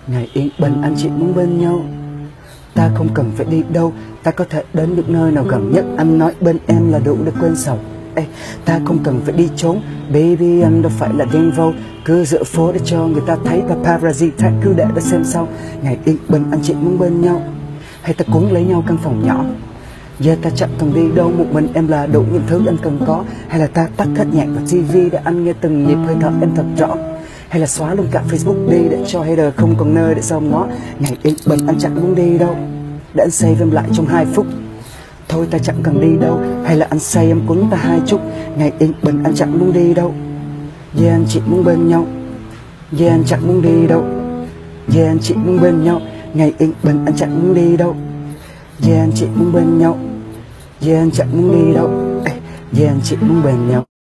Ngày yên bình anh chị muốn bên nhau. Ta không cần phải đi đâu, ta có thể đến được nơi nào gần nhất. Anh nói bên em là đủ để quên sầu. Ê, ta không cần phải đi trốn, baby anh đâu phải là đen vâu. Cứ giữa phố để cho người ta thấy paparazzi thác cứ để ta xem sau. Ngày yên bình anh chị muốn bên nhau, hay ta cuốn lấy nhau căn phòng nhỏ. Giờ ta chẳng cần đi đâu, một mình em là đủ những thứ anh cần có. Hay là ta tắt hết nhạc và TV để anh nghe từng nhịp hơi thở em thật rõ. Hay là xóa luôn cả Facebook đi để cho hater không còn nơi để dòm ngó. Ngày yên bình anh chẳng muốn đi đâu, để anh save em lại trong 2 phút. Thôi ta chẳng cần đi đâu, hay là anh say em cuốn ta 2 chút. Ngày yên bình anh chẳng muốn đi đâu, yeah anh chị muốn bên nhau. Yeah anh chẳng muốn đi đâu, yeah anh chị muốn bên nhau. Ngày yên bình anh chẳng muốn đi đâu, yeah anh chị muốn bên nhau. Yeah anh chẳng muốn đi đâu, yeah anh chị muốn bên nhau.